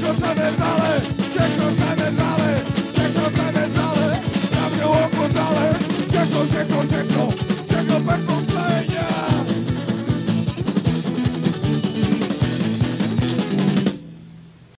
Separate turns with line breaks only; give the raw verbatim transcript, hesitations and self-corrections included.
všechno jsme vzali, všechno jsme vzali, všechno jsme vzali, na mě oko dali, všechno, všechno, všechno.